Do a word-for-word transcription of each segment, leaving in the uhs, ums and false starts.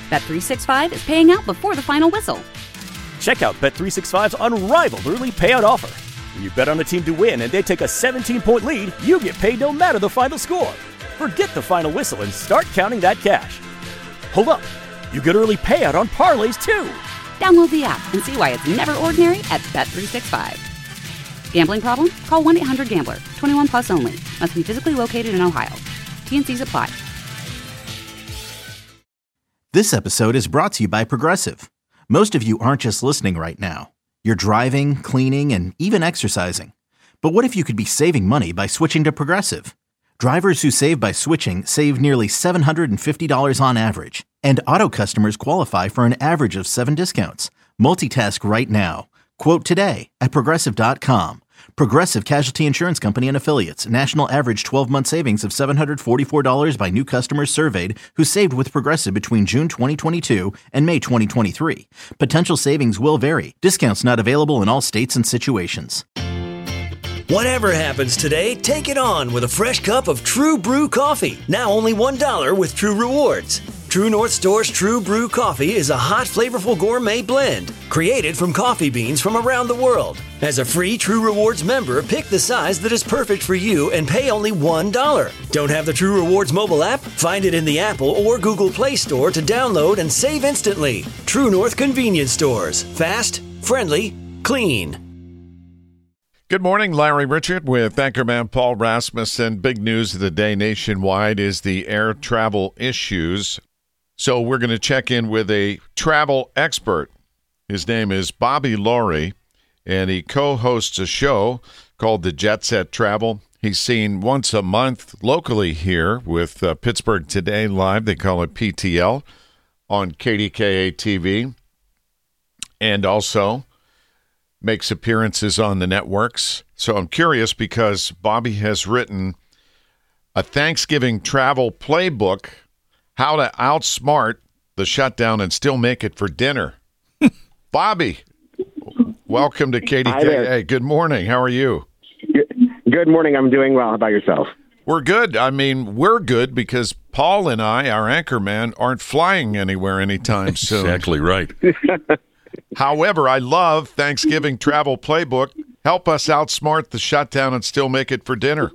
Bet three sixty-five is paying out before the final whistle. Check out Bet three sixty-five's unrivaled early payout offer. When you bet on a team to win and they take a seventeen-point lead, you get paid no matter the final score. Forget the final whistle and start counting that cash. Hold up. You get early payout on parlays, too. Download the app and see why it's never ordinary at Bet three sixty-five. Gambling problem? Call one eight hundred gambler. twenty-one plus only. Must be physically located in Ohio. T N Cs apply. This episode is brought to you by Progressive. Most of you aren't just listening right now. You're driving, cleaning, and even exercising. But what if you could be saving money by switching to Progressive? Drivers who save by switching save nearly seven hundred fifty dollars on average. And auto customers qualify for an average of seven discounts. Multitask right now. Quote today at Progressive dot com. Progressive Casualty Insurance Company and Affiliates. National average twelve-month savings of seven hundred forty-four dollars by new customers surveyed who saved with Progressive between June twenty twenty-two and May twenty twenty-three. Potential savings will vary. Discounts not available in all states and situations. Whatever happens today, take it on with a fresh cup of True Brew coffee. Now only one dollar with True Rewards. True North Store's True Brew coffee is a hot, flavorful gourmet blend created from coffee beans from around the world. As a free True Rewards member, pick the size that is perfect for you and pay only one dollar. Don't have the True Rewards mobile app? Find it in the Apple or Google Play Store to download and save instantly. True North Convenience Stores. Fast, friendly, clean. Good morning, Larry Richard with Anchorman Paul Rasmussen. Big news of the day nationwide is the air travel issues. So we're going to check in with a travel expert. His name is Bobby Laurie, and he co-hosts a show called the Jet Set Travel. He's seen once a month locally here with uh, Pittsburgh Today Live. They call it P T L on K D K A T V, and also makes appearances on the networks. So I'm curious because Bobby has written a Thanksgiving travel playbook, how to outsmart the shutdown and still make it for dinner. Bobby, welcome to K D K A. Hey, good morning. How are you? Good morning. I'm doing well. How about yourself? We're good. I mean, we're good because Paul and I, our anchor man, aren't flying anywhere anytime soon. Exactly right. However, I love Thanksgiving travel playbook. Help us outsmart the shutdown and still make it for dinner.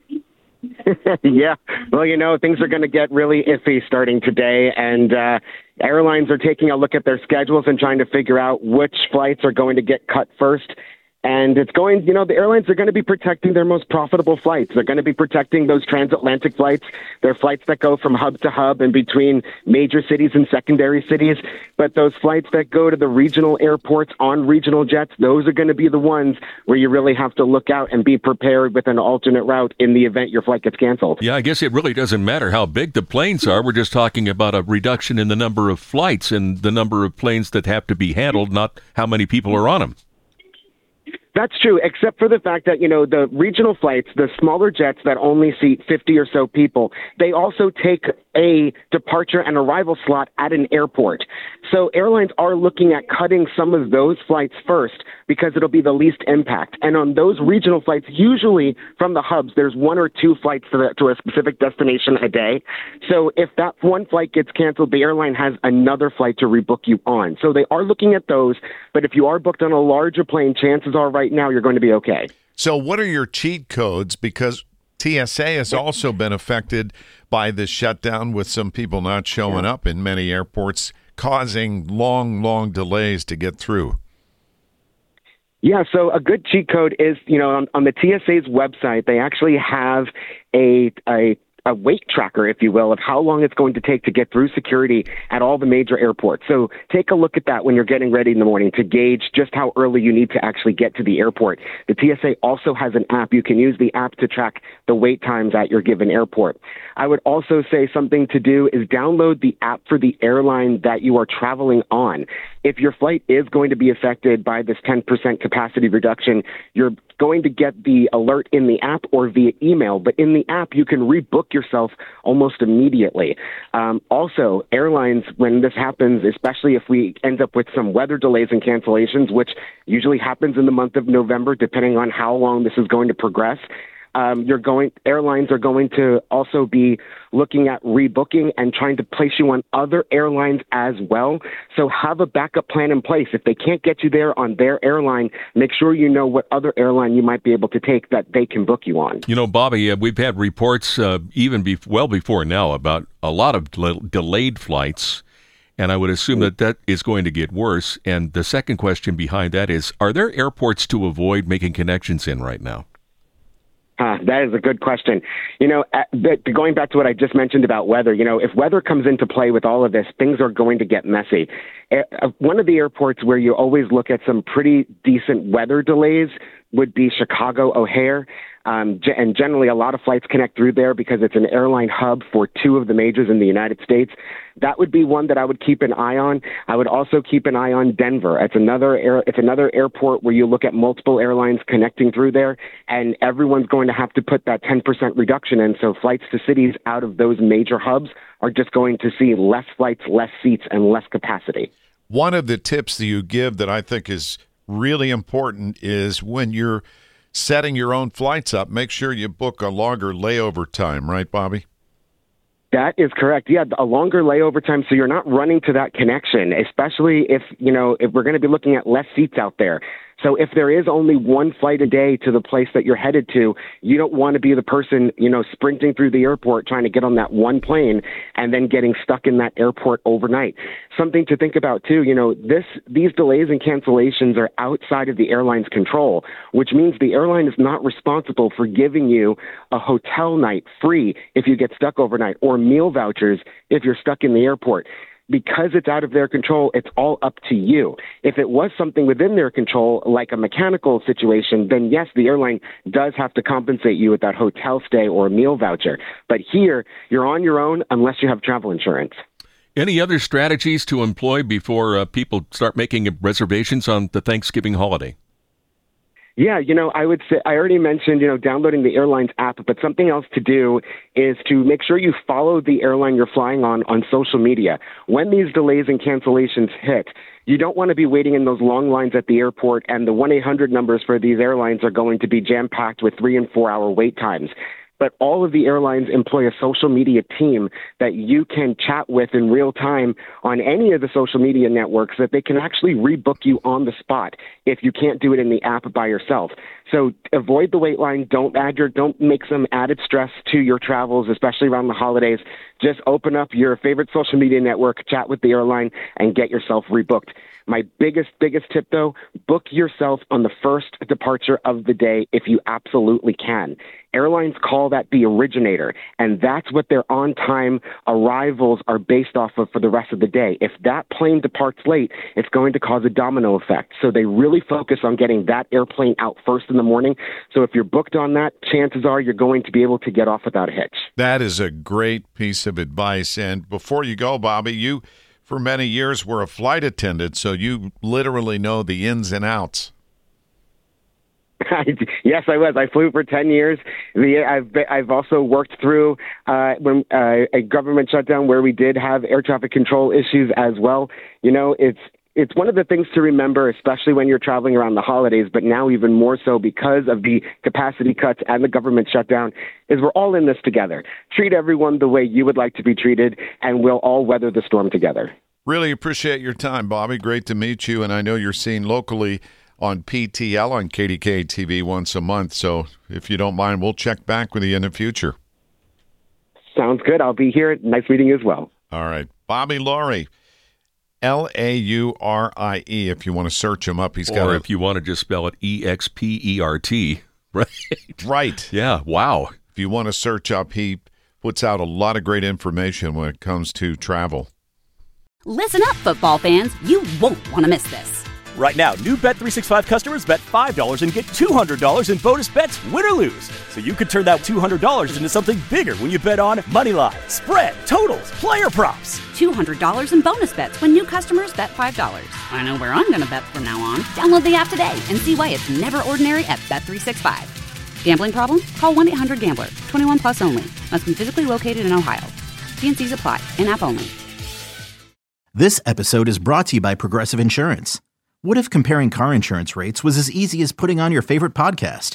Yeah. Well, you know, things are going to get really iffy starting today, and uh, airlines are taking a look at their schedules and trying to figure out which flights are going to get cut first. And it's going, you know, the airlines are going to be protecting their most profitable flights. They're going to be protecting those transatlantic flights. They're flights that go from hub to hub and between major cities and secondary cities. But those flights that go to the regional airports on regional jets, those are going to be the ones where you really have to look out and be prepared with an alternate route in the event your flight gets canceled. Yeah, I guess it really doesn't matter how big the planes are. We're just talking about a reduction in the number of flights and the number of planes that have to be handled, not how many people are on them. That's true, except for the fact that, you know, the regional flights, the smaller jets that only seat fifty or so people, they also take a departure and arrival slot at an airport. So airlines are looking at cutting some of those flights first because it'll be the least impact. And on those regional flights, usually from the hubs, there's one or two flights to, the, to a specific destination a day. So if that one flight gets canceled, the airline has another flight to rebook you on. So they are looking at those. But if you are booked on a larger plane, chances are right now you're going to be okay. So what are your cheat codes? Because T S A has also been affected by this shutdown with some people not showing up in many airports, causing long, long delays to get through. Yeah, so a good cheat code is, you know, on, on the T S A's website, they actually have a a a weight tracker, if you will, of how long it's going to take to get through security at all the major airports. So take a look at that when you're getting ready in the morning to gauge just how early you need to actually get to the airport. The T S A also has an app. You can use the app to track the wait times at your given airport. I would also say something to do is download the app for the airline that you are traveling on. If your flight is going to be affected by this ten percent capacity reduction, you're going to get the alert in the app or via email. But in the app, you can rebook yourself almost immediately. Um, also, airlines, when this happens, especially if we end up with some weather delays and cancellations, which usually happens in the month of November, depending on how long this is going to progress, Um, you're going. Airlines are going to also be looking at rebooking and trying to place you on other airlines as well. So have a backup plan in place. If they can't get you there on their airline, make sure you know what other airline you might be able to take that they can book you on. You know, Bobby, uh, we've had reports uh, even be- well before now about a lot of del- delayed flights. And I would assume that that is going to get worse. And the second question behind that is, are there airports to avoid making connections in right now? Uh, that is a good question. You know, uh, but going back to what I just mentioned about weather, you know, if weather comes into play with all of this, things are going to get messy. Uh, one of the airports where you always look at some pretty decent weather delays would be Chicago O'Hare. Um, and generally, a lot of flights connect through there because it's an airline hub for two of the majors in the United States. That would be one that I would keep an eye on. I would also keep an eye on Denver. It's another air, it's another airport where you look at multiple airlines connecting through there, and everyone's going to have to put that ten percent reduction in. So flights to cities out of those major hubs are just going to see less flights, less seats, and less capacity. One of the tips that you give that I think is really important is when you're setting your own flights up, make sure you book a longer layover time, right, Bobby? That is correct. Yeah, a longer layover time so you're not running to that connection, especially if, you know, if we're going to be looking at less seats out there. So if there is only one flight a day to the place that you're headed to, you don't want to be the person, you know, sprinting through the airport trying to get on that one plane and then getting stuck in that airport overnight. Something to think about, too, you know, this these delays and cancellations are outside of the airline's control, which means the airline is not responsible for giving you a hotel night free if you get stuck overnight or meal vouchers if you're stuck in the airport. Because it's out of their control, it's all up to you. If it was something within their control, like a mechanical situation, then yes, the airline does have to compensate you with that hotel stay or a meal voucher. But here, you're on your own unless you have travel insurance. Any other strategies to employ before uh, people start making reservations on the Thanksgiving holiday? Yeah, you know, I would say I already mentioned, you know, downloading the airline's app, but something else to do is to make sure you follow the airline you're flying on on social media. When these delays and cancellations hit, you don't want to be waiting in those long lines at the airport, and the one eight hundred numbers for these airlines are going to be jam-packed with three and four hour wait times. But all of the airlines employ a social media team that you can chat with in real time on any of the social media networks that they can actually rebook you on the spot if you can't do it in the app by yourself. So avoid the wait line. Don't add your, don't make some added stress to your travels, especially around the holidays. Just open up your favorite social media network, chat with the airline, and get yourself rebooked. My biggest, biggest tip, though, book yourself on the first departure of the day if you absolutely can. Airlines call that the originator, and that's what their on-time arrivals are based off of for the rest of the day. If that plane departs late, it's going to cause a domino effect. So they really focus on getting that airplane out first in the morning. So if you're booked on that, chances are you're going to be able to get off without a hitch. That is a great piece of advice. And before you go, Bobby, you, for many years, were a flight attendant, so you literally know the ins and outs. Yes, I was. I flew for ten years. The, I've I've also worked through uh, when uh, a government shutdown where we did have air traffic control issues as well. You know, it's it's one of the things to remember, especially when you're traveling around the holidays, but now even more so because of the capacity cuts and the government shutdown, is we're all in this together. Treat everyone the way you would like to be treated, and we'll all weather the storm together. Really appreciate your time, Bobby. Great to meet you, and I know you're seen locally on P T L on K D K T V once a month. So if you don't mind, we'll check back with you in the future. Sounds good. I'll be here. Nice meeting you as well. All right. Bobby Laurie, L A U R I E, if you want to search him up. He's or got if a, you want to just spell it E X P E R T. Right. Right. Yeah. Wow. If you want to search up, he puts out a lot of great information when it comes to travel. Listen up, football fans. You won't want to miss this. Right now, new Bet three sixty-five customers bet five dollars and get two hundred dollars in bonus bets, win or lose. So you could turn that two hundred dollars into something bigger when you bet on money line, spread, totals, player props. two hundred dollars in bonus bets when new customers bet five dollars. I know where I'm going to bet from now on. Download the app today and see why it's never ordinary at Bet three sixty-five. Gambling problem? Call one eight hundred gambler. twenty-one plus only. Must be physically located in Ohio. T and C's apply. In-app only. This episode is brought to you by Progressive Insurance. What if comparing car insurance rates was as easy as putting on your favorite podcast?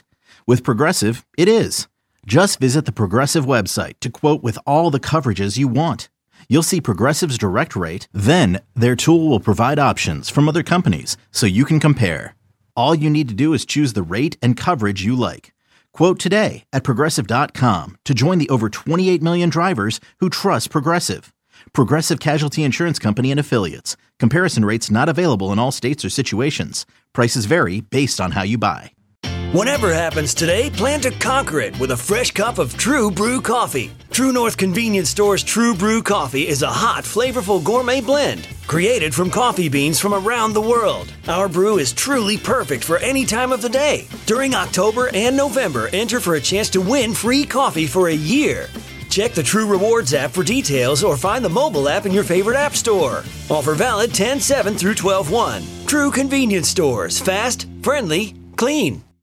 With Progressive, it is. Just visit the Progressive website to quote with all the coverages you want. You'll see Progressive's direct rate, then their tool will provide options from other companies so you can compare. All you need to do is choose the rate and coverage you like. Quote today at Progressive dot com to join the over twenty-eight million drivers who trust Progressive. Progressive Casualty Insurance Company and Affiliates. Comparison rates not available in all states or situations. Prices vary based on how you buy. Whatever happens today, plan to conquer it with a fresh cup of True Brew coffee. True North Convenience Store's True Brew coffee is a hot, flavorful gourmet blend created from coffee beans from around the world. Our brew is truly perfect for any time of the day. During October and November, enter for a chance to win free coffee for a year. Check the True Rewards app for details or find the mobile app in your favorite app store. Offer valid ten seven through twelve one. True Convenience Stores. Fast, friendly, clean.